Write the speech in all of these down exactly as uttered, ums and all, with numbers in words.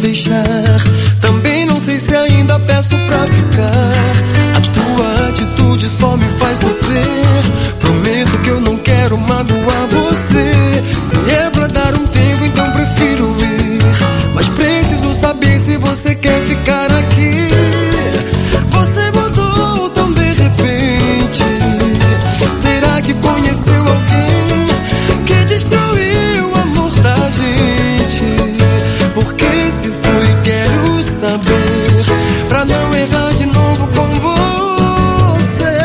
deixar. Também não sei se ainda peço pra ficar. A tua atitude só me faz sofrer. Prometo que eu não quero magoar você. Se é pra dar um tempo, então prefiro ir. Mas preciso saber se você quer ficar aqui. Você mudou tão de repente. Será que conheceu alguém que destruiu o amor da gente? Porque se foi, quero saber, pra não errar de novo com você.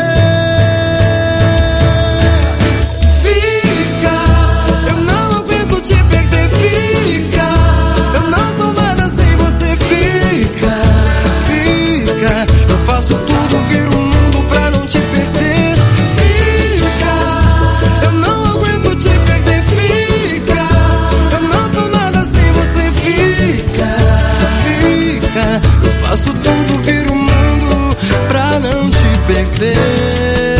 Fica, eu não aguento te perder. Fica, eu não sou nada sem você. Fica, fica, eu faço tudo, viro o mundo pra não te perder. Fica, eu não aguento te perder. Fica, eu não sou nada sem você. Fica, fica, eu faço tudo, viro o mundo pra não te perder.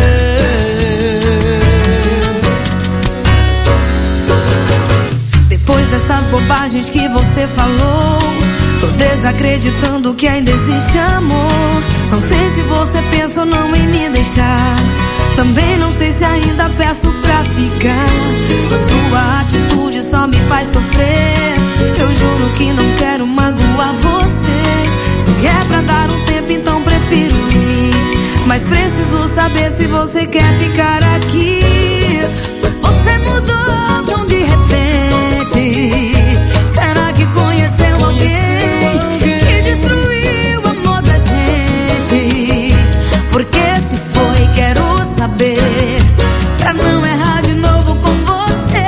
Depois dessas bobagens que você falou, tô desacreditando que ainda existe amor. Não sei se você pensa ou não em me deixar. Também não sei se ainda peço pra ficar. A sua atitude só me faz sofrer. Eu juro que não quero magoar você. Se é pra dar um tempo, então prefiro ir. Mas preciso saber se você quer ficar aqui. Você mudou tão de repente. Será que conheceu alguém que destruiu o amor da gente? Porque se foi, quero saber, pra não errar de novo com você.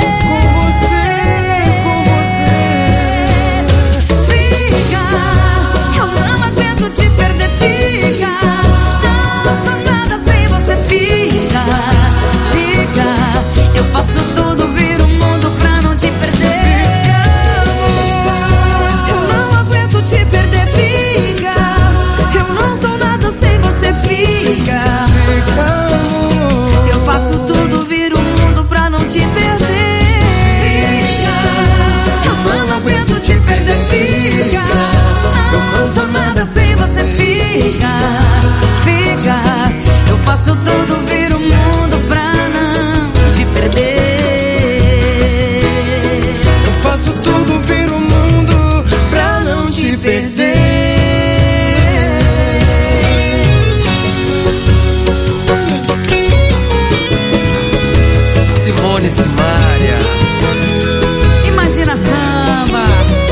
Com você, com você. Fica, eu não aguento te perder. Fica, não sou nada sem você. Fica, fica, eu faço tudo, viro o mundo pra não te perder. Eu não aguento te perder. Fica, eu não sou nada sem você. Fica, eu faço tudo, viro o mundo pra não te perder. Fica, eu não aguento te perder. Fica, não sou nada sem você. Fica, fica, eu faço tudo, viro o mundo pra não te perder. Eu faço tudo, viro o mundo pra não te perder. Simone Simaria. Imagina samba.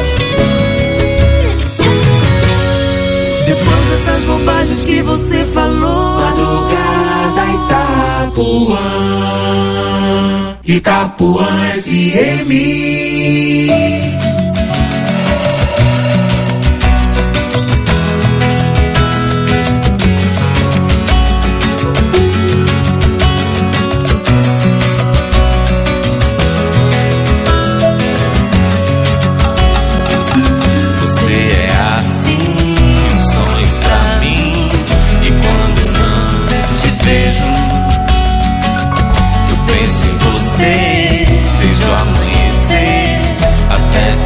Depois dessas bobagens que você falou, Madrugada Itapuã, Itapuã F M. Desde o amanhecer até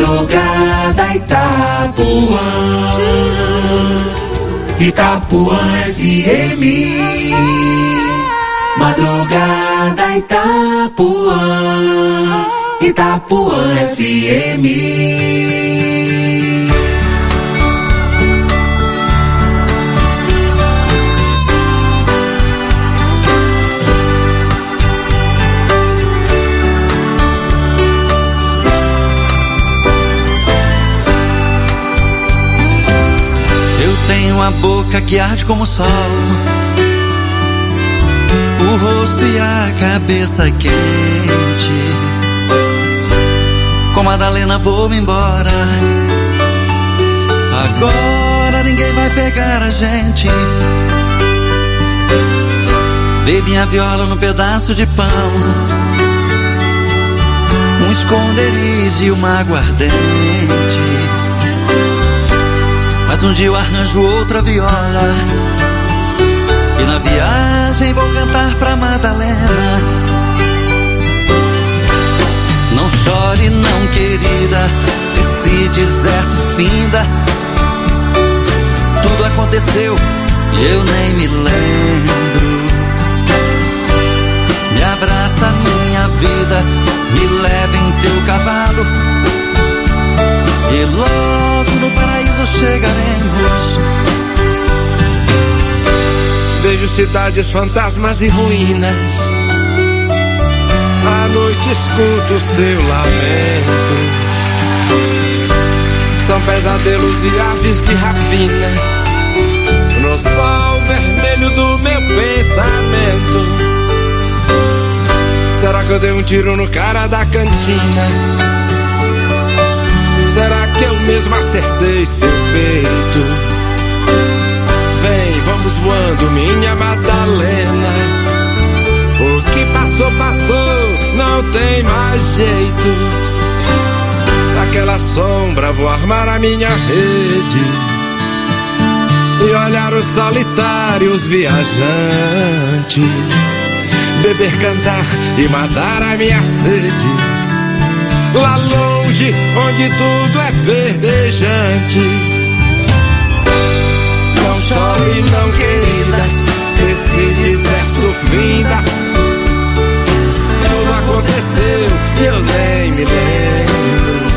Madrugada Itapuã, Itapuã F M. Madrugada Itapuã, Itapuã F M. Tenho a boca que arde como o sol, o rosto e a cabeça quente. Com Madalena vou embora, agora ninguém vai pegar a gente. Dei minha viola num pedaço de pão, um esconderijo e uma aguardente. Mas um dia eu arranjo outra viola e na viagem vou cantar pra Madalena. Não chore não, querida, esse deserto finda. Tudo aconteceu e eu nem me lembro. Me abraça minha vida, me leva em teu cavalo e logo no paraíso chegaremos. Vejo cidades, fantasmas e ruínas. À noite escuto o seu lamento. São pesadelos e aves de rapina no sol vermelho do meu pensamento. Será que eu dei um tiro no cara da cantina? Será que eu mesmo acertei seu peito? Vem, vamos voando, minha Madalena. O que passou, passou, não tem mais jeito. Daquela sombra vou armar a minha rede e olhar os solitários viajantes, beber, cantar e matar a minha sede. Lá longe, onde tudo é verdejante. Não chore não, querida, esse deserto finda. Tudo aconteceu e eu nem me lembro.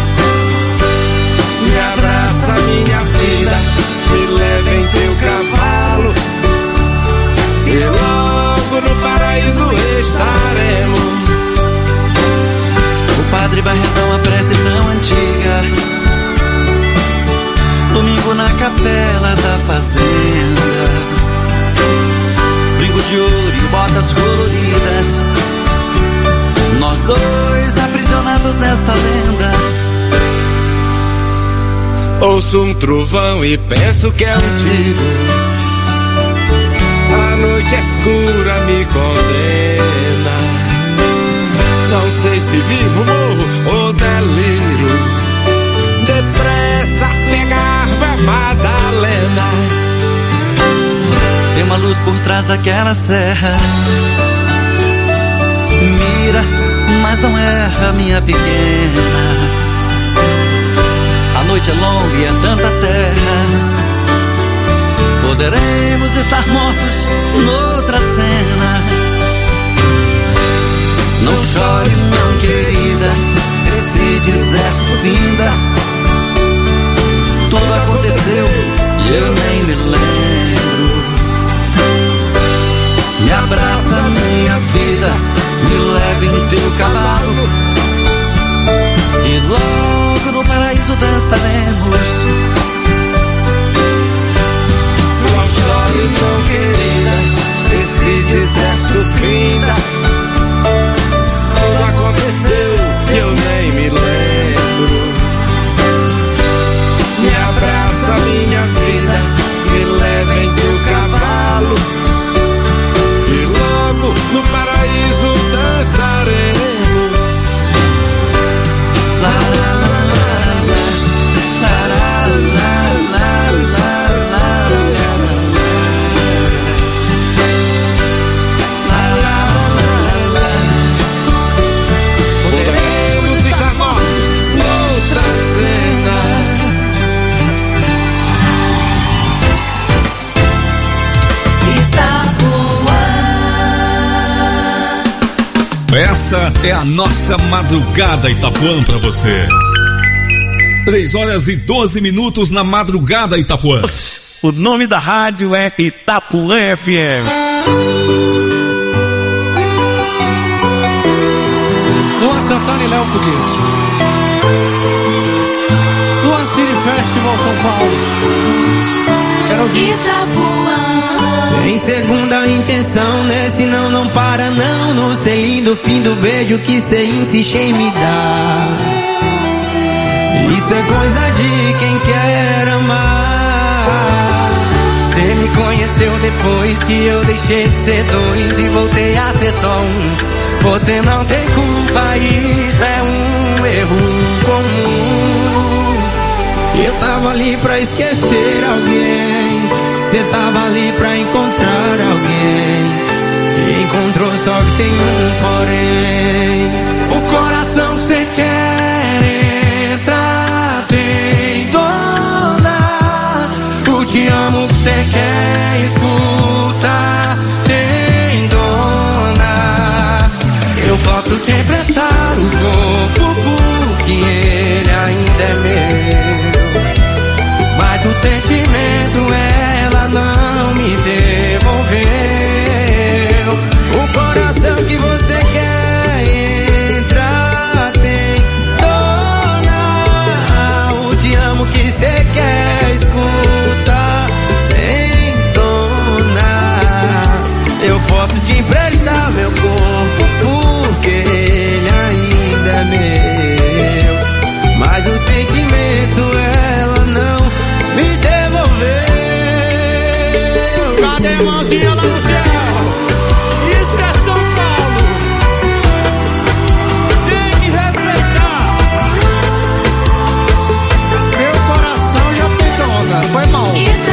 Me abraça minha vida, me leva em teu cavalo e logo no paraíso estaremos. O padre vai rezar uma prece tão antiga, domingo na capela da fazenda. Brinco de ouro e botas coloridas, nós dois aprisionados nesta lenda. Ouço um trovão e penso que é um tiro. A noite escura me condena. Não sei se vivo, morro ou deliro. Depressa, pega a arma, Madalena. Tem uma luz por trás daquela serra. Mira, mas não erra, minha pequena. A noite é longa e é tanta terra. Poderemos estar mortos noutra cena. Não chore não, querida, esse deserto finda. Tudo aconteceu e eu nem me lembro. Me abraça minha vida, me leve em teu cavalo e logo no paraíso dançaremos. Não chore não, querida, esse deserto finda. Tudo aconteceu e eu nem me lembro. Me abraça minha vida, me leva Essa é a nossa Madrugada Itapuã pra você. Três horas e doze minutos na Madrugada Itapuã. O nome da rádio é Itapuã F M. Luan Santana e Léo Foguete. Luan City Festival São Paulo. Quero ouvir. Itapuã. Tem segunda intenção, né? Senão não para não. No selinho do fim do beijo que cê insiste em me dar. Isso é coisa de quem quer amar. Cê me conheceu depois que eu deixei de ser dois e voltei a ser só um. Você não tem culpa, isso é um erro comum. Eu tava ali pra esquecer alguém, cê tava ali pra encontrar alguém. Encontrou só que tem um porém. O coração que cê quer entrar tem dona. O te amo que cê quer escutar tem dona. Eu posso te emprestar o corpo porque ele ainda é meu, mas o sentimento ela não me devolveu. O coração que você quer entrar tem dona. O te amo que você quer escutar tem dona. Eu posso te emprestar meu corpo porque ele ainda é meu, mas o sentimento ela não me devolveu. Cadê a mãozinha lá no céu? Isso é São Paulo. Tem que respeitar. Meu coração já tem dona. Foi mal.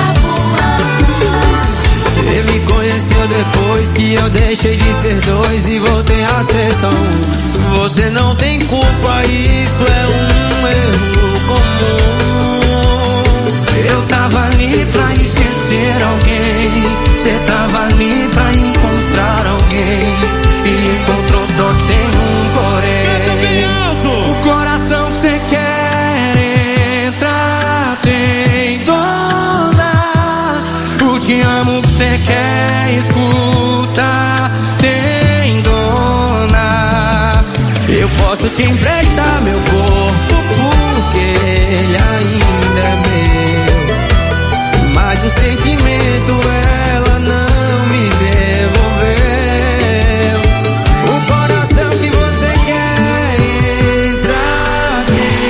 Você me conheceu depois que eu deixei de ser dois e voltei a ser só um. Você não tem culpa, isso é um erro comum. Eu tava ali pra esquecer alguém, cê tava ali pra encontrar alguém e encontrou só que tem um porém. O coração que cê quer entrar tem dona. O te amo que cê quer escutar tem dona. Eu posso te emprestar meu corpo porque ele ainda é meu, mas o sentimento ela não me devolveu. O coração que você quer entrar tem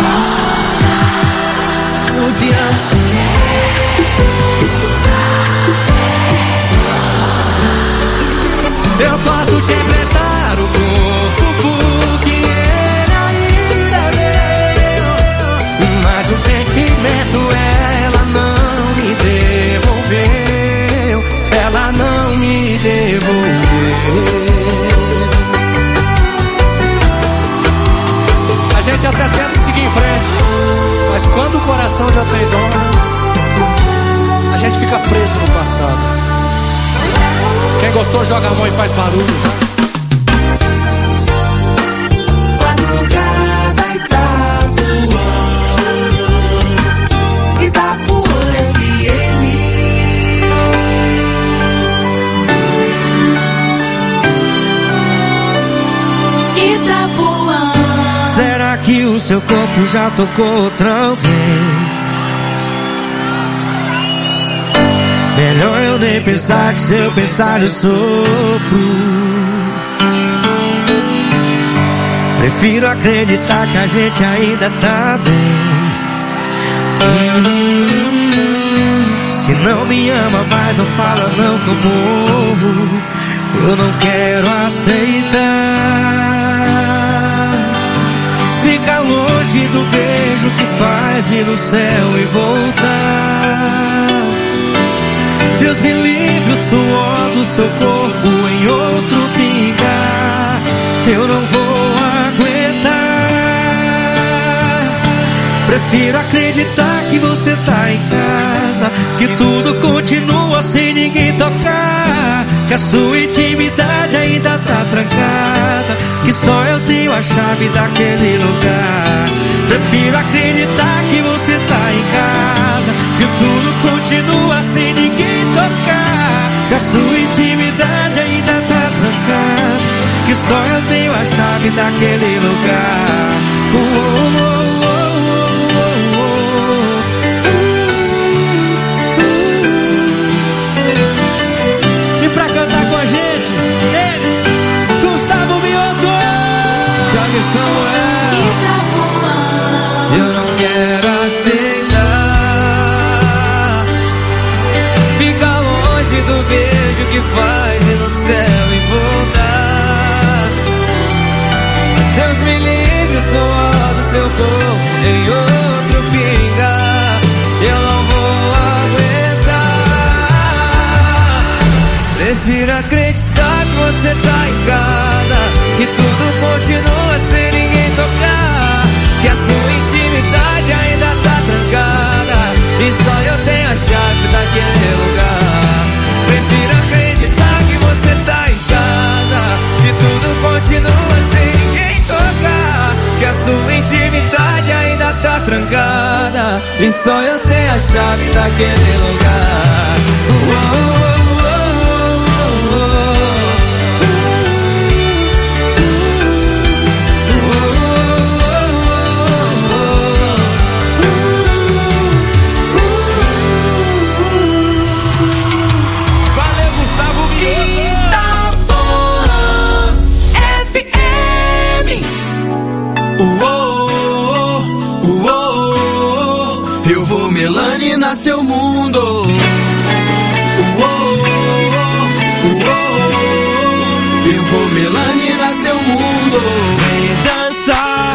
eu te amo. Eu posso te emprestar o corpo porque ele ainda é meu, mas o sentimento ela não me devolveu. Ela não me devolveu. A gente até tenta seguir em frente, mas quando o coração já tem dona, a gente fica preso no passado. Quem gostou joga a mão e faz barulho. Madrugada Itapuã, Itapuã F M. Itapuã. Será que o seu corpo já tocou outra alguém? Melhor eu nem pensar, que se eu pensar eu sofro. Prefiro acreditar que a gente ainda tá bem. hum, Se não me ama mais, não fala não que eu morro. Eu não quero aceitar. Fica longe do beijo que faz ir no céu e voltar. Deus me livre o suor do seu corpo em outro pingar. Eu não vou aguentar. Prefiro acreditar que você tá em casa, que tudo continua sem ninguém tocar, que a sua intimidade ainda tá trancada. só eu tenho a chave daquele lugar. Prefiro acreditar que você tá em casa, que tudo continua sem ninguém tocar, que a sua intimidade ainda tá trancada, que só eu tenho a chave daquele lugar. Oh, oh, oh, oh, oh, oh. E pra cantar com a gente, ele, Gustavo Mioto. Jogue Samuel. Eu não quero aceitar ficar longe do beijo que faz ir no céu e voltar. Deus me livre, o suor do seu corpo em outro pingar. Eu não vou aguentar. Prefiro acreditar que você tá em casa, que tudo continua sem ninguém tocar, que a sua intimidade ainda tá trancada e só eu tenho a chave daquele lugar. Prefiro acreditar que você tá em casa, que tudo continua sem ninguém tocar, que a sua intimidade ainda tá trancada e só eu tenho a chave daquele lugar. Oh, oh, oh. Seu mundo, uou, uou, eu vou melanar seu mundo. Vem dançar,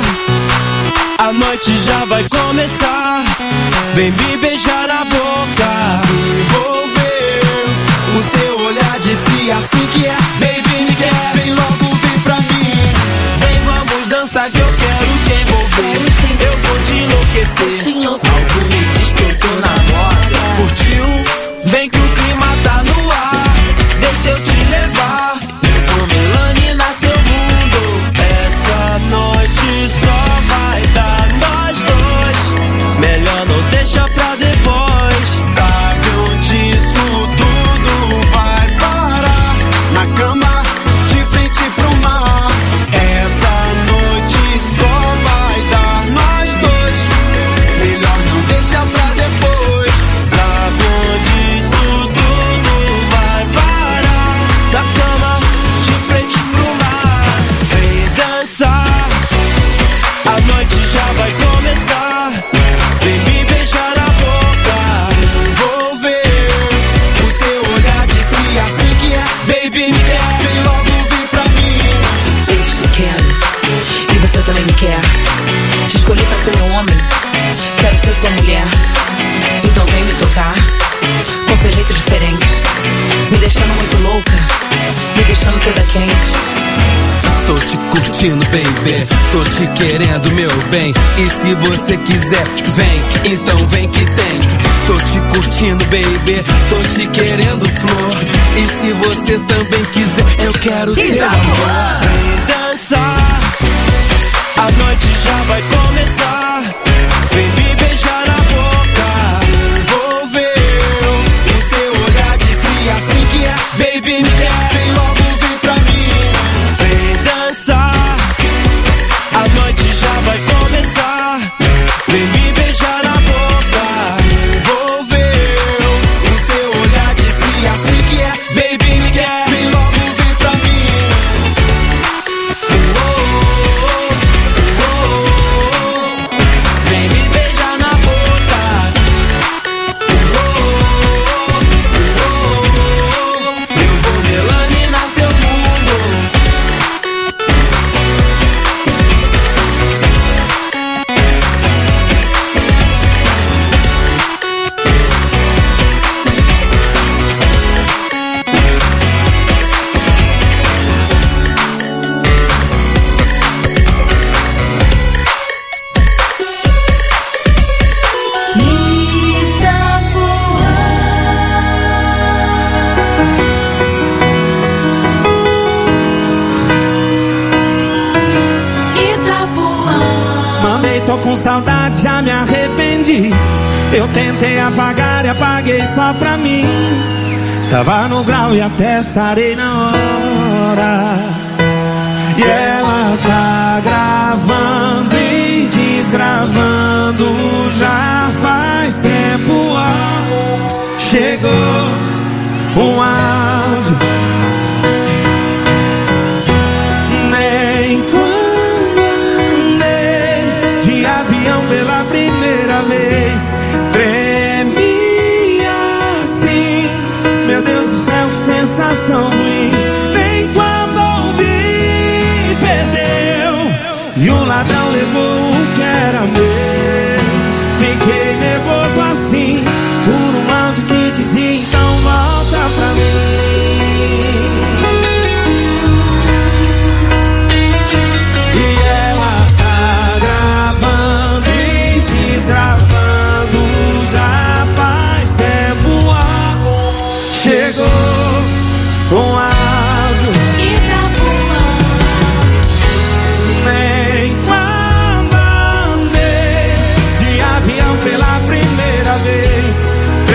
a noite já vai começar. Vem me beijar na boca, se envolver, o seu olhar disse assim que é. Baby, me quer, vem logo, vem pra mim. Vem, vamos dançar que eu quero te envolver. Eu vou te enlouquecer. Algo me diz que eu tô na moda. Curtiu? Vem que o clima tá no ar. Deixa eu te levar. Eu vou melanar seu mundo. Essa noite só vai dar nós dois. Melhor não deixa pra depois. Sabe onde isso tudo vai parar? Na cama, de frente pro mar. Essa noite só vai dar nós dois. Melhor não deixa pra depois. Sabe onde isso tudo vai parar? Na cama, de frente pro mar. Vem dançar, a noite já vai começar. Vem me beijar na boca, se envolver, o seu olhar disse assim que é. Baby, me quer, vem logo, vem pra mim. Eu te quero, e você também me quer. Te escolhi pra ser meu homem, quero ser sua mulher. Então vem me tocar, com seu jeito diferente, me deixando muito louca, me deixando toda quente. Tô te curtindo, baby, tô te querendo, meu bem. E se você quiser, vem, então vem que tem. Tô te curtindo, baby, tô te querendo, flor. E se você também quiser, eu quero seu amor. Vem dançar, a noite já vai começar. Vem me beijar na boca, se envolveu, o seu olhar disse assim que é. Baby, me quer, vem logo, vem pra mim. Vem dançar, a noite já vai começar. Vem me beijar na boca, se envolveu, o seu olhar disse assim que é. Baby, me quer, vem logo, vem pra mim. tô com saudade, já me arrependi. Eu tentei apagar e apaguei só pra mim. Tava no grau e até sarei na hora. E ela tá gravando e desgravando já faz tempo, ó. Chegou um áudio. Nem quando andei de avião pela primeira vez tremi assim. Meu Deus do céu, que sensação ruim. Nem quando ouvi, perdeu. E o ladrão levou o que era meu. Fiquei nervoso assim por um áudio que dizia: então volta pra mim. E ela tá gravando e desgravando já faz tempo, ó. Chegou um áudio. Itapuã. Nem quando andei de avião pela primeira vez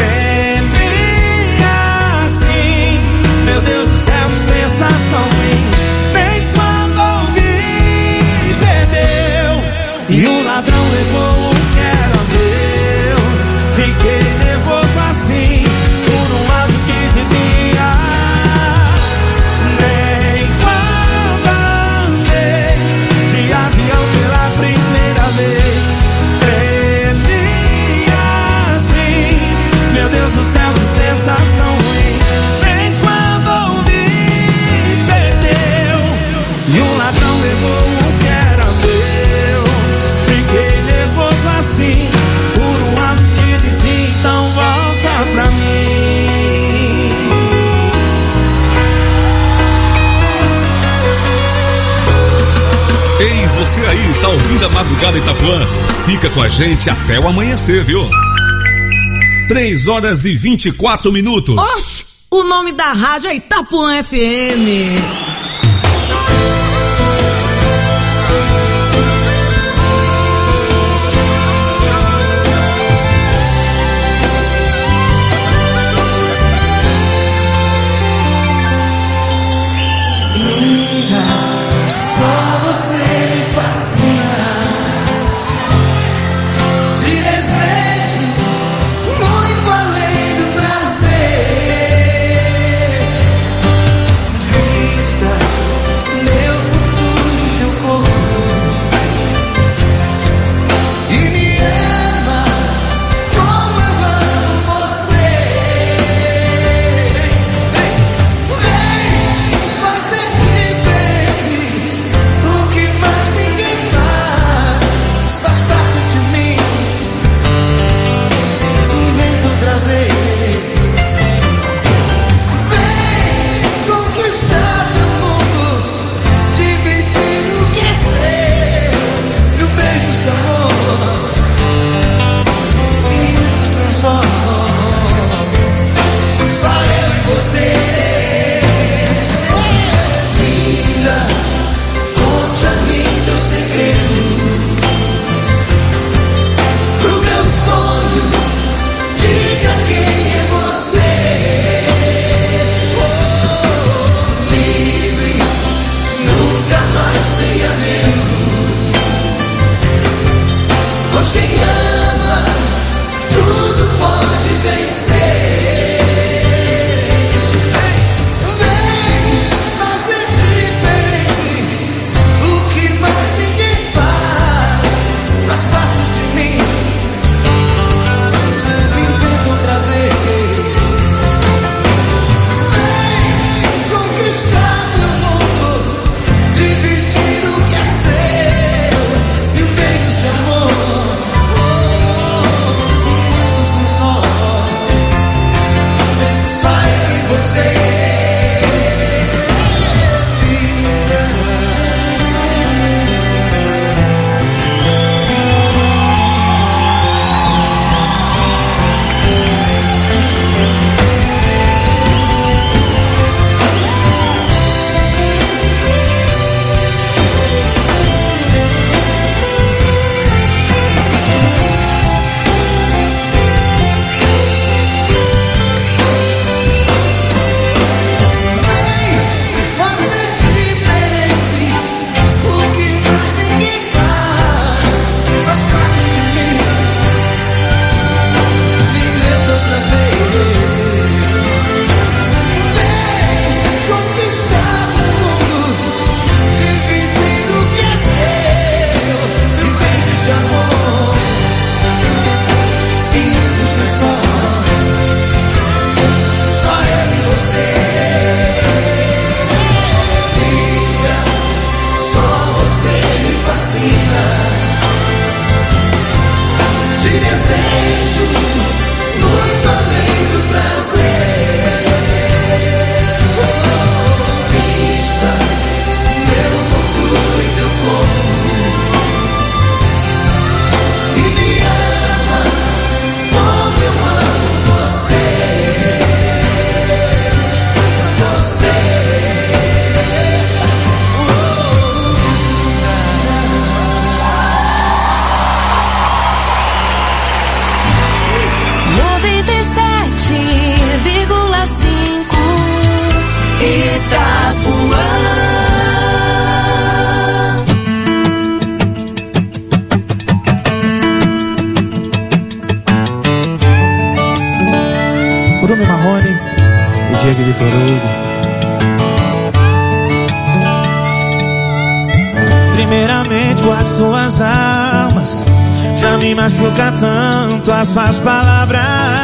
tremi assim. Meu Deus do céu, que sensação ruim. Nem quando ouvi, perdeu. E o ladrão levou o que era meu. Fiquei nervoso assim por um áudio que dizia: nem quando andei de avião pela primeira vez tremi assim. Meu Deus do céu, que sensação ruim. Nem quando ouvi, perdeu. E o ladrão levou o que era meu. Fiquei nervoso assim por um áudio que dizia: então volta pra mim. Ei, você aí, tá ouvindo a Madrugada Itapuã? Fica com a gente até o amanhecer, viu? três horas e vinte e quatro minutos. Oxe, o nome da rádio é Itapuã F M. Só você me fascina. Te desejo muito além do prazer. Vista Diego e Vitor Hugo. Primeiramente guarde suas armas, já me machuca tanto as suas palavras.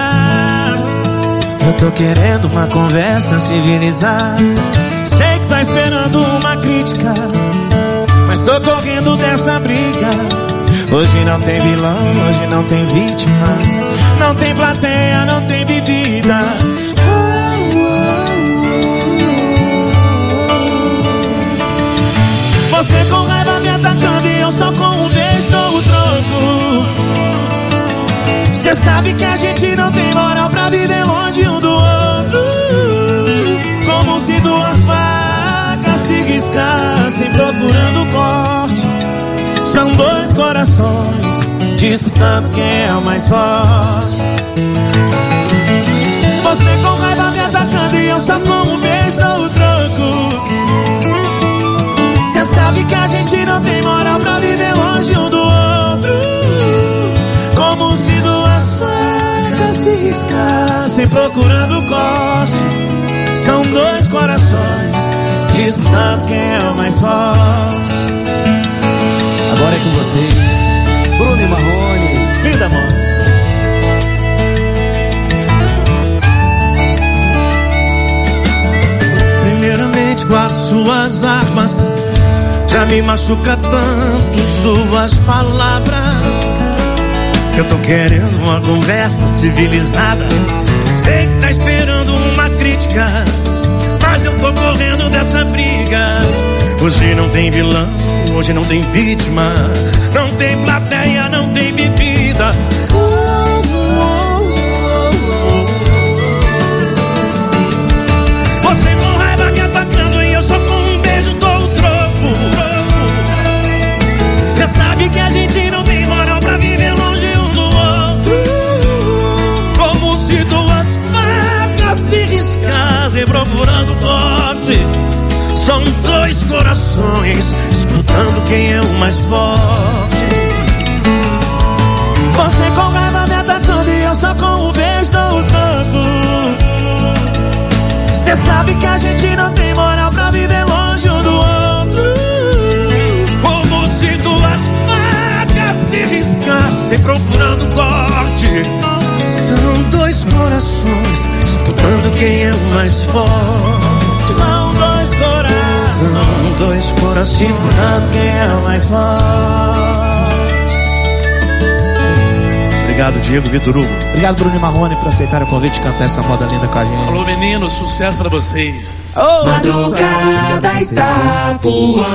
Eu tô querendo uma conversa civilizada. Sei que tá esperando uma crítica, mas tô correndo dessa briga. Hoje não tem vilão, hoje não tem vítima, não tem plateia, não tem bebida. Você com raiva me atacando e eu só com um beijo dou o troco. Cê sabe que a gente não tem moral pra viver longe um do outro. Como se duas facas se riscassem procurando corte. São dois corações disputando quem é o mais forte. Você com raiva me atacando e eu só com um beijo dou o troco. Cê sabe que a gente não tem moral pra viver longe um do outro. Como se duas facas se riscassem procurando corte. São dois corações disputando quem é o mais forte. Agora é com vocês, Bruno e Marrone. Linda, amor. Primeiramente guarde suas armas, já me machuca tanto suas palavras. Eu tô querendo uma conversa civilizada. Sei que tá esperando uma crítica, mas eu tô correndo dessa briga. Hoje não tem vilão, hoje não tem vítima, não tem plateia, não tem bebida. Você com raiva me atacando e eu só com um beijo dou o troco. Cê sabe que a gente não tem moral pra viver longe um do outro. Como se duas facas se riscassem procurando corte. São dois corações disputando quem é o mais forte. Você com raiva me atacando e eu só com um beijo dou o troco. Cê sabe que a gente não tem moral pra viver longe um do outro. Como se duas facas se riscassem procurando corte. São dois corações disputando quem é o mais forte. São dois corações, são dois corações disputando quem é o mais forte. Obrigado, Diego, Vitor Hugo. Obrigado, Bruno e Marrone, por aceitar o convite de cantar essa moda linda com a gente. Alô, meninos, sucesso pra vocês. Oh, Madrugada Itapuã,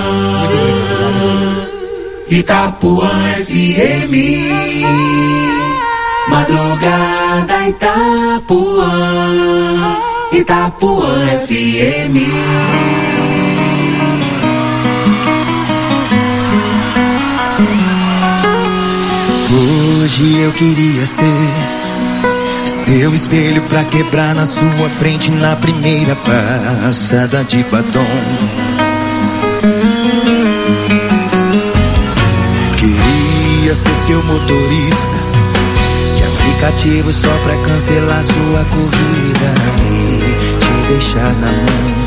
Itapuã F M. Madrugada Itapuã, Itapuã F M. Hoje eu queria ser seu espelho pra quebrar na sua frente na primeira passada de batom. Queria ser seu motorista de aplicativo só pra cancelar sua corrida e te deixar na mão.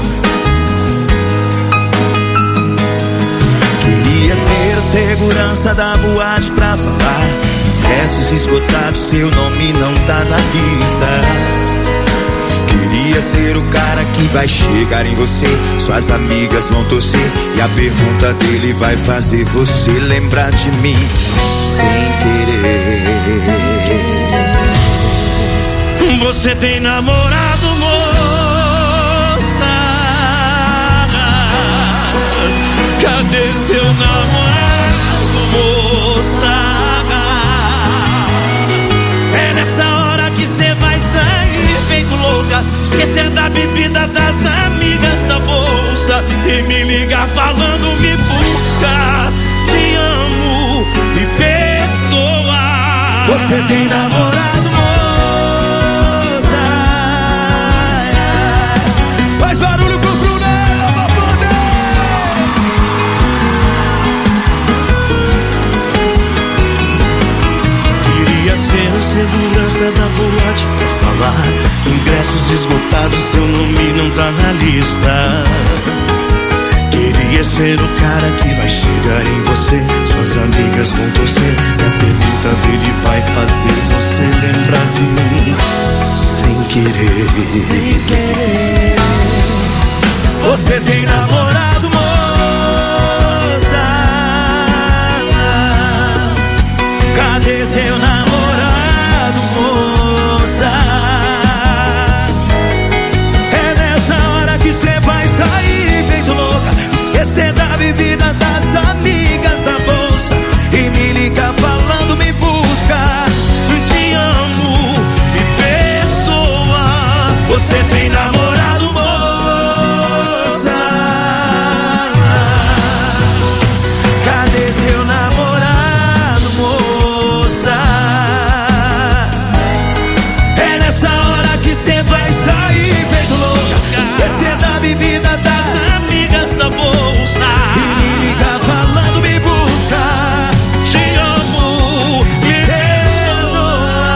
Queria ser o segurança da boate pra falar ingressos esgotados, seu nome não tá na lista. Queria ser o cara que vai chegar em você, suas amigas vão torcer e a pergunta dele vai fazer você lembrar de mim sem querer. Você tem namorado, moça? Cadê seu namorado, moça? É nessa hora que cê vai sair feito louca, esquecer da bebida, das amigas, da bolsa e me ligar falando me busca. Te amo, me perdoa. Você tem namorado, moça? Faz barulho pro Brunella, pra poder. Queria ser o segurança da boate pra falar ingressos esgotados, seu nome na lista. Queria ser o cara que vai chegar em você. Suas amigas vão torcer, e a pergunta dele vai fazer você lembrar de mim. Sem querer, sem querer. Você tem namorado, moça? Cadê seu namorado, moça? É nessa hora que cê vai sair feito louca, esquecer da bebida, das amigas, da bolsa, e me liga falando me busca. Te amo, me perdoa. Você tem namorado, moça? Cadê seu namorado, moça? É nessa hora que cê vai sair feito louca, esquecer da bebida, das amigas, da bolsa, e me liga falando me busca. Te amo, me perdoa.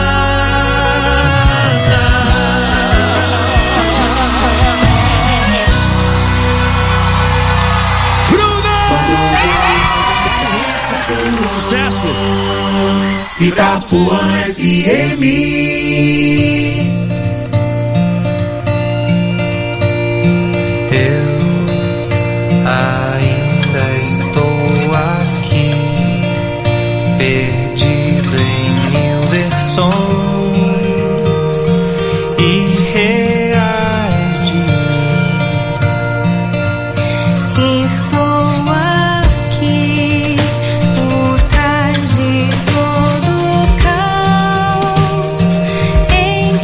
Bruno! Sucesso! Itapuã F M. Ainda estou aqui, perdido em mil versões irreais de mim. Estou aqui por trás de todo o caos, em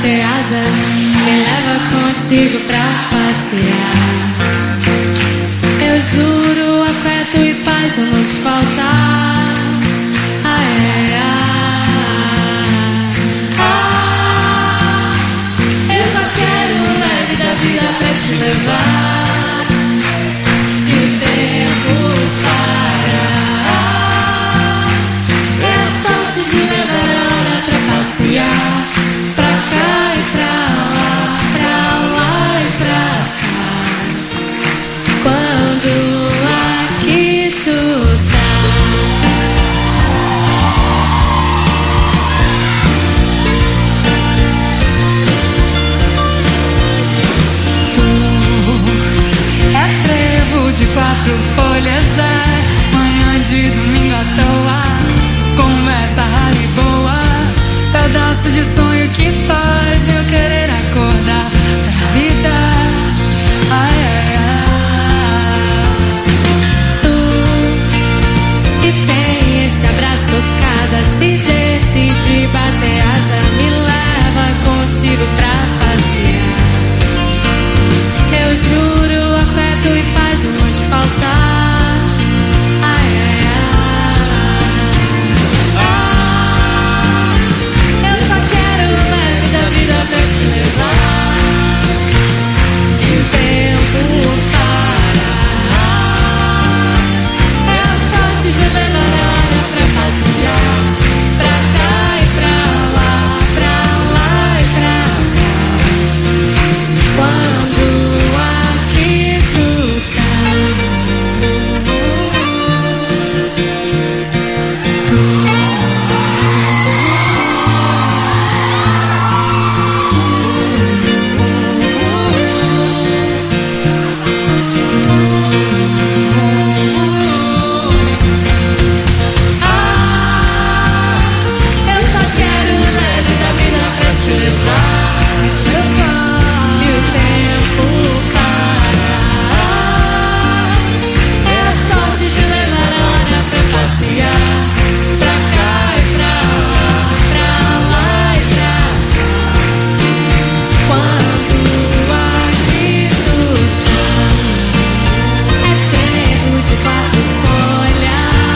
bater asa, me leva contigo pra passear. Eu juro, afeto e paz não vão te faltar. Ah, é, ah, ah. Eu só quero o leve da vida pra te levar. E o tempo parar. É a sorte de levar a hora pra passear. Pra cá e pra lá, pra lá e pra cá. Quando aqui tu tá. Tu é trevo de quatro folhas, é manhã de domingo à toa. Conversa rara e boa, pedaço de sonho que faz meu querer acordar pra vida. Ai, ai, ai. Tu que tem esse abraço, casa, se decide bater asa, me leva contigo pra passear. Eu juro, afeto e paz não vão te faltar. Ai, ai, ai. Eu só quero o leve da vida pra te levar. E o tempo parar. É a sorte de levar a hora pra passear. Pra cá e pra lá, pra lá e pra cá. Quando aqui tu eu só quero o leve da vida pra te levar. E o tempo parar. É a sorte de levar a hora pra passear. Pra cá e pra lá, pra lá e pra cá. Quando aqui tu tá. É tempo de quatro folhas.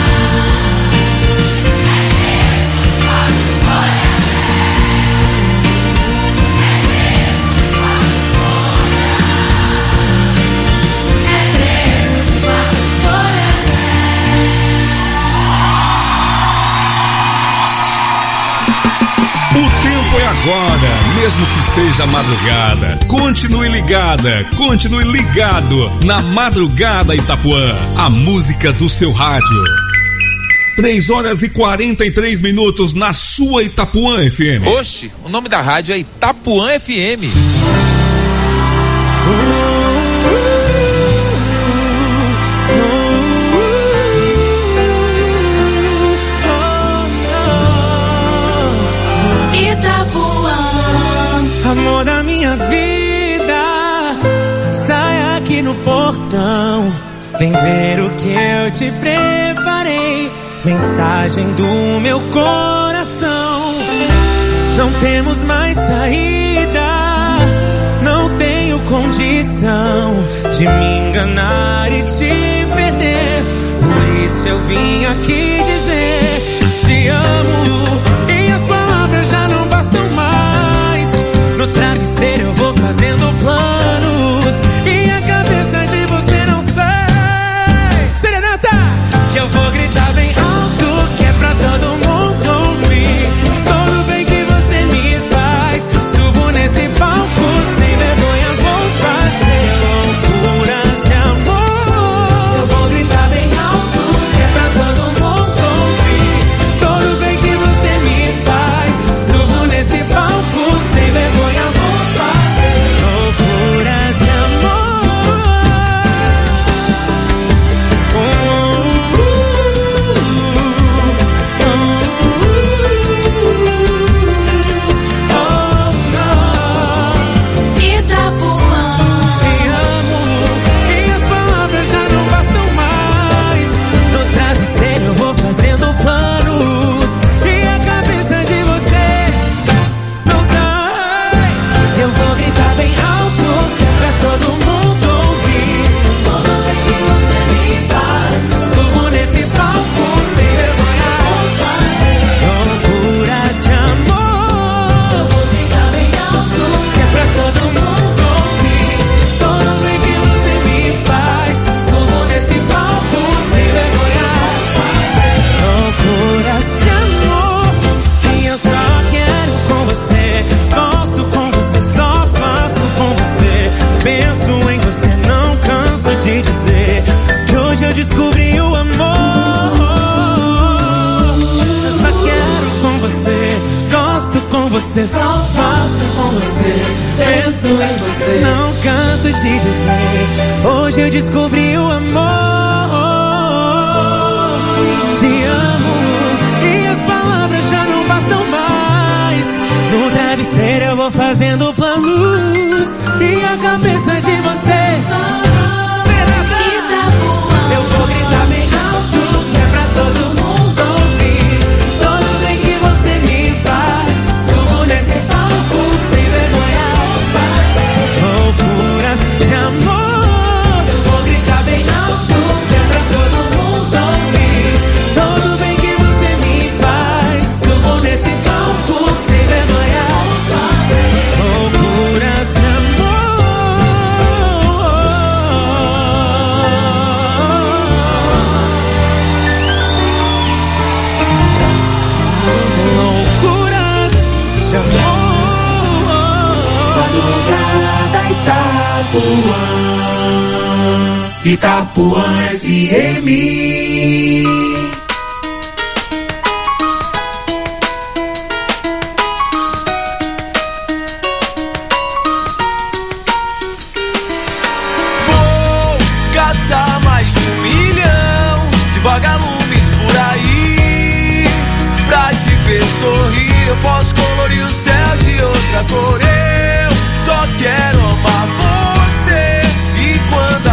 O tempo é agora, mesmo que seja madrugada. Continue ligada, continue ligado na Madrugada Itapuã, a música do seu rádio. três horas e quarenta e três minutos na sua Itapuã F M. Oxe, o nome da rádio é Itapuã F M. Itapuã, amor da minha vida, sai aqui no portão, vem ver o que eu te preparei. Mensagem do meu coração. Não temos mais saída, não tenho condição de me enganar e te perder. Por isso eu vim aqui dizer: te amo. E as palavras já não bastam mais. No travesseiro eu vou fazendo planos e a cabeça de você não sai. Serenata, que eu vou gritar bem alto, que é pra todo mundo ouvir. Todo bem que você me faz, subo nesse palco sem vergonha, vou fazer loucuras de amor. Eu vou gritar bem alto, que é pra todo mundo ouvir. Todo bem que você me gosto com você, só faço com você, penso em você. Não canso de dizer, hoje eu descobri o amor. Te amo e as palavras já não bastam mais. No travesseiro eu vou fazendo planos e a cabeça de você Itapuã. Eu vou gritar bem alto, que é pra todo mundo ouvir. Todo bem que você me faz, subo nesse palco sem vergonha ao fazer loucuras de amor. Eu vou gritar bem alto, que é pra todo mundo ouvir. Todo bem que você me faz, subo nesse palco sem vergonha ao fazer loucuras de amor. Madrugada Itapuã, Itapuã F M. Vou caçar mais de um milhão de vagalumes por aí. Pra te ver sorrir, eu posso colorir o céu de outra cor. Eu só quero amar você. E quando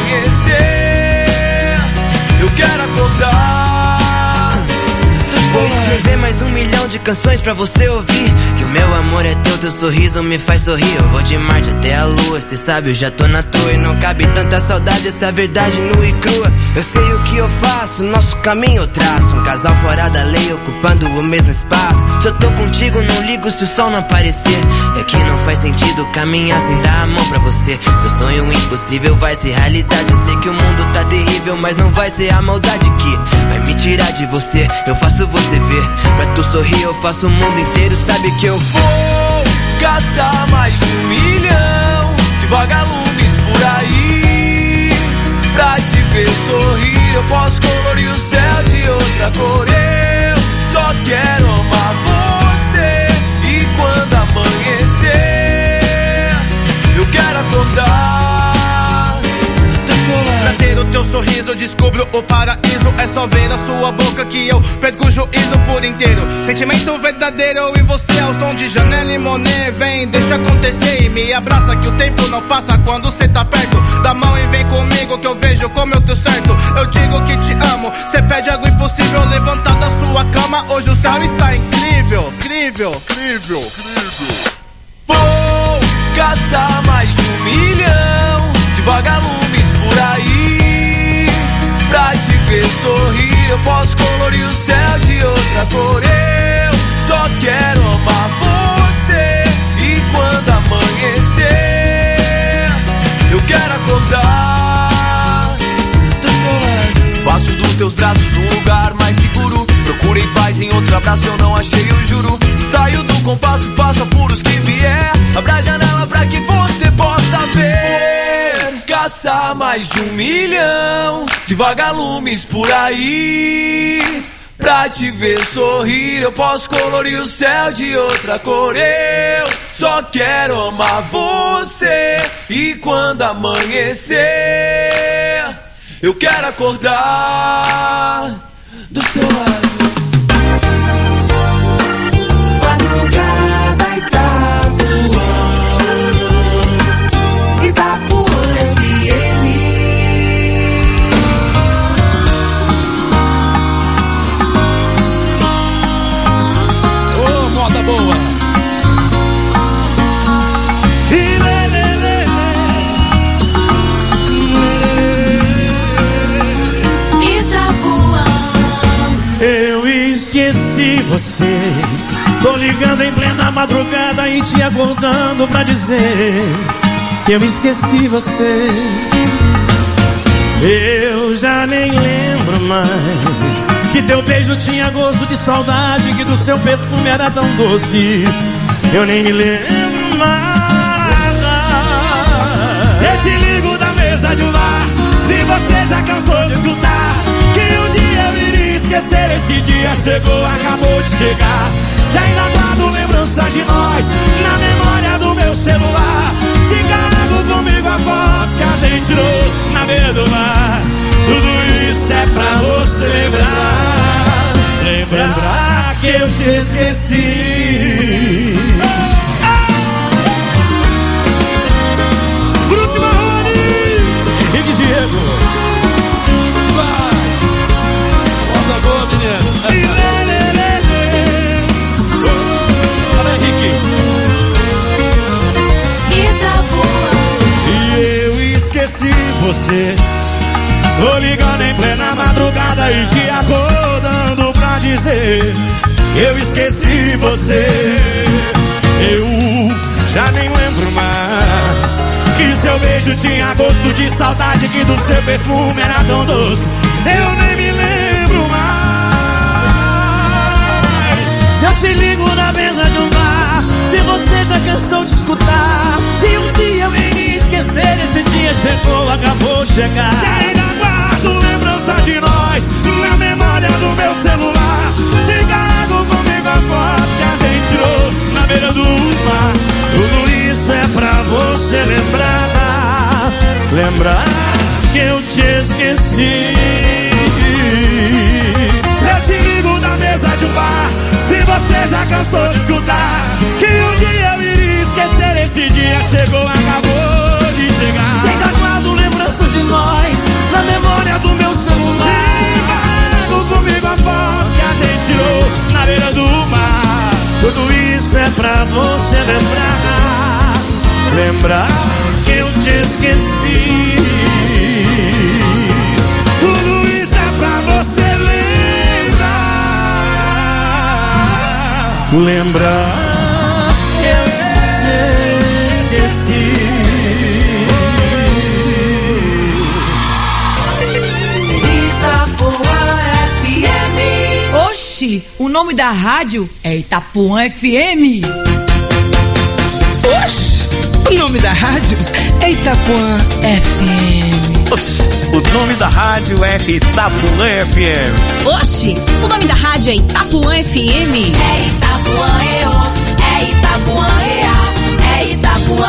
amanhecer, eu quero acordar. Vou escrever mais um milhão de canções pra você ouvir. Que o meu amor é teu, teu sorriso me faz sorrir. Eu vou de Marte até a lua, cê sabe, eu já tô na toa. E não cabe tanta saudade, essa verdade nua e crua. Eu sei o que eu faço, nosso caminho eu traço. Um casal fora da lei, ocupando o mesmo espaço. Se eu tô contigo, não ligo se o sol não aparecer. É que não faz sentido caminhar sem dar a mão pra você. Teu sonho impossível vai ser realidade. Eu sei que o mundo tá terrível, mas não vai ser a maldade que vai me tirar de você. Eu faço você ver, pra tu sorrir eu faço o mundo inteiro. Sabe que eu vou caçar mais de um milhão de vagalumes por aí. Pra te ver sorrir, eu posso colorir o céu de outra cor. Eu só quero amar você. E quando amanhecer, eu quero acordar. Pra ter o teu sorriso eu descubro o paraíso. É só ver na sua boca que eu perco o juízo por inteiro. Sentimento verdadeiro, eu e você ao som de Janela e Monet. Vem, deixa acontecer e me abraça, que o tempo não passa quando cê tá perto. Dá mão e vem comigo que eu vejo como eu tô certo. Eu digo que te amo, cê pede algo impossível. Levantar da sua cama, hoje o céu está incrível. Incrível, incrível, incrível. Vou caçar mais de um milhão de vagalumes por aí. Pra te ver sorrir, eu posso colorir o céu de outra cor. Eu só quero amar você. E quando amanhecer, eu quero acordar. Faço dos teus braços um lugar mais seguro. Procurei paz em outro abraço, eu não achei, eu juro. Saio do compasso, passo apuros que vier. Abra a janela pra que você possa ver. Caçar mais de um milhão de vagalumes por aí. Pra te ver sorrir, eu posso colorir o céu de outra cor. Eu só quero amar você. E quando amanhecer, eu quero acordar do seu lado. Madrugada Itapuã, Itapuã F M. Ô, oh, moda boa. Itapuã. Eu esqueci você. Tô ligando em plena madrugada e te acordando pra dizer que eu esqueci você. Eu já nem lembro mais que teu beijo tinha gosto de saudade, que do seu perfume era tão doce. Eu nem me lembro mais. Eu te ligo da mesa de um bar, se você já cansou de escutar que um dia eu iria esquecer. Esse dia chegou, acabou de chegar. Se ainda guardo lembrança que eu te esqueci. Bruno Marrone e de Diego. Vai. Moda boa, menino. Fala, Henrique. E eu esqueci você. Tô ligando em plena madrugada e te acordando pra dizer: eu esqueci você. Eu já nem lembro mais que seu beijo tinha gosto de saudade, que do seu perfume era tão doce. Eu nem me lembro mais. Se eu te ligo na mesa de um bar, se você já cansou de escutar que um dia eu iria esquecer, esse dia chegou, acabou de chegar. Se ainda guardo lembranças de nós na memória do meu celular, se carrego comigo a foto que a gente tirou na beira do mar. Tudo isso é pra você lembrar, lembrar que eu te esqueci. Se eu te ligo na mesa de um bar, se você já cansou de escutar que um dia eu iria esquecer, esse dia chegou, acabou de chegar. Chega, guardo lembranças de nós na memória do meu celular. Se carrego comigo a foto que a gente tirou na beira do mar. Tudo isso é pra você lembrar, lembrar que eu te esqueci. Tudo isso é pra você lembrar, lembrar que eu te esqueci. Oxi, o nome da rádio é Itapuã F M. Oxi, o nome da rádio é Itapuã F M. Oxi, o nome da rádio é Itapuã F M. Oxi, o nome da rádio é Itapuã F M. É Itapuã E O, é Itapuã E A, é Itapuã.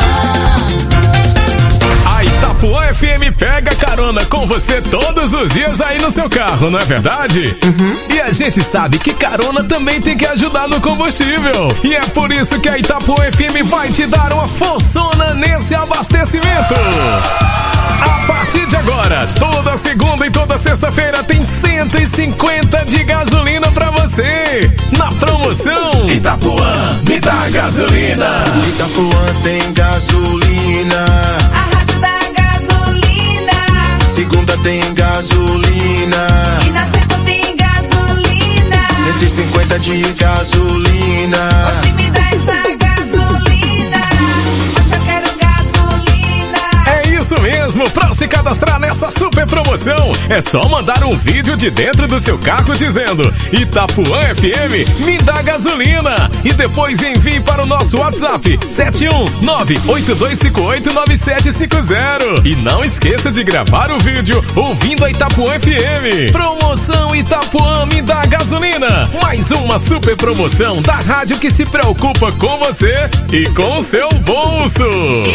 A Itapuã F M pega carona com você todos os dias aí no seu carro, não é verdade? Uhum. E a gente sabe que carona também tem que ajudar no combustível. E é por isso que a Itapuã F M vai te dar uma forçona nesse abastecimento. A partir de agora, toda segunda e toda sexta-feira tem cento e cinquenta de gasolina pra você. Na promoção Itapuã, me dá gasolina. Itapuã tem gasolina. A rádio da gasolina. Segunda tem gasolina. E na sexta tem gasolina. cento e cinquenta de gasolina. Oxi, me dá essa gasolina. Oxi, eu quero gasolina. É isso mesmo, pra se cadastrar nessa super promoção, é só mandar um vídeo de dentro do seu carro dizendo Itapuã F M, me dá gasolina. E depois envie para o nosso WhatsApp sete um nove oito dois cinco oito nove sete cinco zero. E não esqueça de gravar o vídeo ouvindo a Itapuã F M. Promoção Itapuã, me dá gasolina. Mais uma super promoção da rádio que se preocupa com você e com o seu bolso.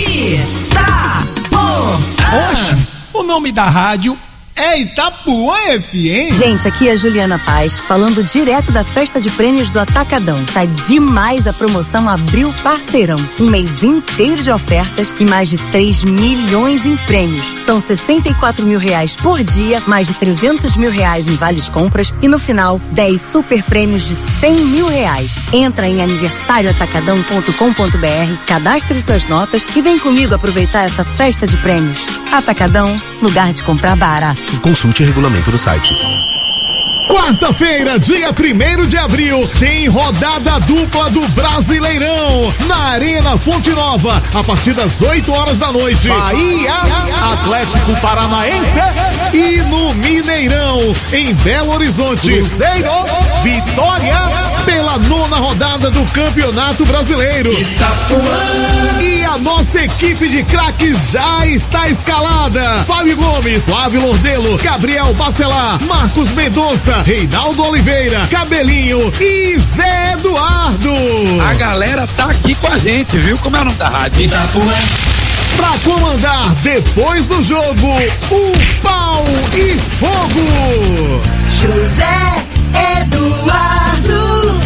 Itapuã. Oxe, o nome da rádio é Itapuã F M. Gente, aqui é a Juliana Paz, falando direto da festa de prêmios do Atacadão. Tá demais a promoção Abril Parceirão. Um mês inteiro de ofertas e mais de três milhões em prêmios. São sessenta e quatro mil reais por dia, mais de trezentos mil reais em vales compras e no final, dez super prêmios de cem mil reais. Entra em aniversário atacadão ponto com ponto b r, cadastre suas notas e vem comigo aproveitar essa festa de prêmios. Atacadão, lugar de comprar barato. Consulte o regulamento do site. Quarta-feira, dia primeiro de abril, tem rodada dupla do Brasileirão na Arena Fonte Nova, a partir das oito horas da noite. Bahia, Atlético Paranaense e no Mineirão, em Belo Horizonte, Cruzeiro, Vitória, pela nona rodada do Campeonato Brasileiro. Itapuã. E a nossa equipe de craques já está escalada. Fábio Gomes, Flávio Lordelo, Gabriel Bacelar, Marcos Mendonça, Reinaldo Oliveira, Cabelinho e Zé Eduardo. A galera tá aqui com a gente, viu? Como é o nome da rádio? Itapuã. Pra comandar depois do jogo, o pau e fogo. José Eduardo.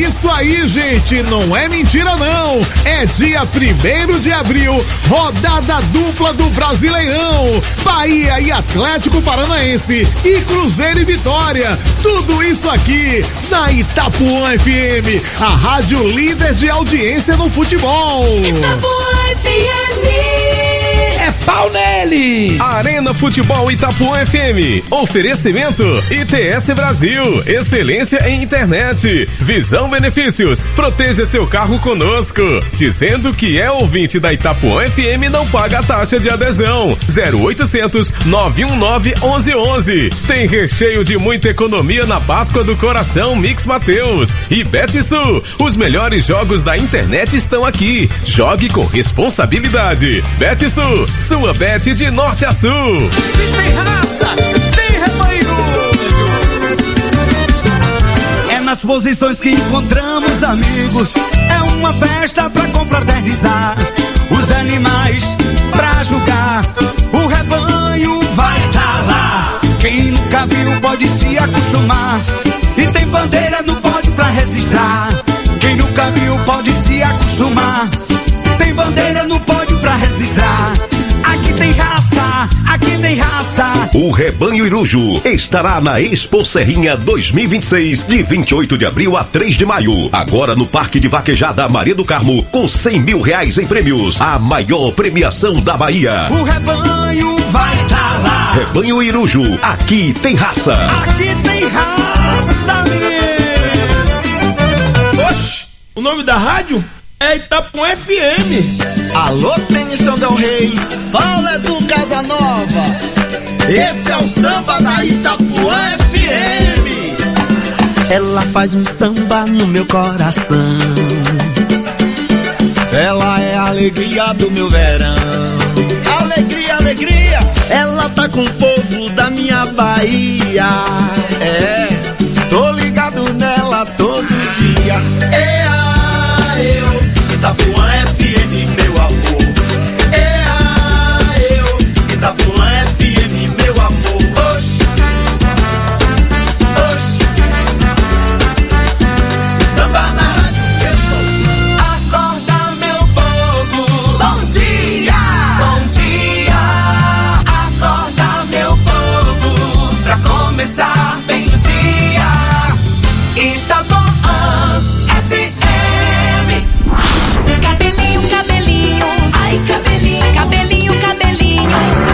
isso aí, gente, não é mentira não. É dia primeiro de abril, rodada dupla do Brasileirão. Bahia e Atlético Paranaense e Cruzeiro e Vitória. Tudo isso aqui na Itapuã F M, a rádio líder de audiência no futebol. Itapuã F M. É pau nele! Arena Futebol Itapuã F M. Oferecimento I T S Brasil. Excelência em internet. Visão Benefícios. Proteja seu carro conosco. Dizendo que é ouvinte da Itapuã F M, não paga a taxa de adesão. zero oitocentos, nove um nove, onze onze. Tem recheio de muita economia na Páscoa do Coração Mix Mateus. E Betsul. Os melhores jogos da internet estão aqui. Jogue com responsabilidade. Betsul. Sua bet de norte a sul. Se tem raça, tem rebanho. É nas posições que encontramos amigos. É uma festa pra confraternizar. Os animais pra julgar. O rebanho vai tá lá. Quem nunca viu pode se acostumar. E tem bandeira no pódio pra registrar. Quem nunca viu pode se acostumar. Tem bandeira no pódio pra registrar. Aqui tem raça, aqui tem raça. O Rebanho Iruju estará na Expo Serrinha dois mil e vinte e seis, de vinte e oito de abril a três de maio. Agora no Parque de Vaquejada Maria do Carmo, com cem mil reais em prêmios. A maior premiação da Bahia. O rebanho vai tá lá. Rebanho Iruju, aqui tem raça. Aqui tem raça, menino. Oxe, o nome da rádio é Itapuã F M. Alô, Tennyson Del Rey, fala do Casanova. Esse é o samba da Itapuã F M. Ela faz um samba no meu coração. Ela é a alegria do meu verão. Alegria, alegria. Ela tá com o povo da minha Bahia. É, tô ligado nela todo dia. É a eu, Itapuã F M, meu amor. É a eu, Itapuã F M, meu amor. Oxi, oxi. Samba na rádio que eu sou. Acorda, meu povo. Bom dia, bom dia. Acorda, meu povo, pra começar bem o dia. Itapuã F M. Cabelinho, cabelinho, ai cabelinho, cabelinho, cabelinho.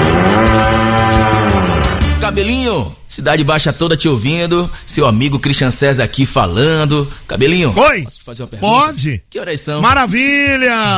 Cabelinho, Cidade Baixa toda te ouvindo, seu amigo Christian César aqui falando. Cabelinho, oi, posso te fazer uma pergunta? Pode. Que horas são? Maravilha!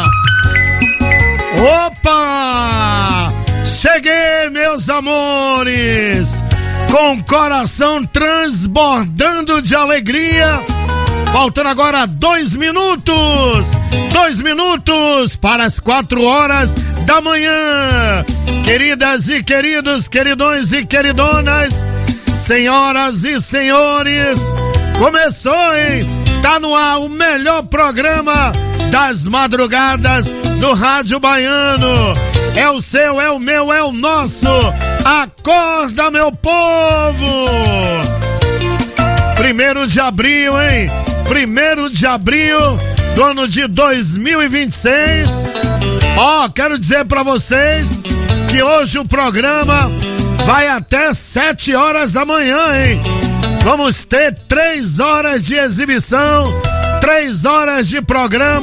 Opa! Cheguei, meus amores! Com o coração transbordando de alegria. Faltando agora dois minutos. Dois minutos para as quatro horas da manhã. Queridas e queridos, queridões e queridonas, senhoras e senhores, começou, hein? Tá no ar o melhor programa das madrugadas do Rádio Baiano. É o seu, é o meu, é o nosso. Acorda, meu povo! Primeiro de abril, hein? Primeiro de abril do ano de dois mil e vinte e seis. Ó, quero dizer pra vocês que hoje o programa vai até sete horas da manhã, hein? Vamos ter três horas de exibição, três horas de programa.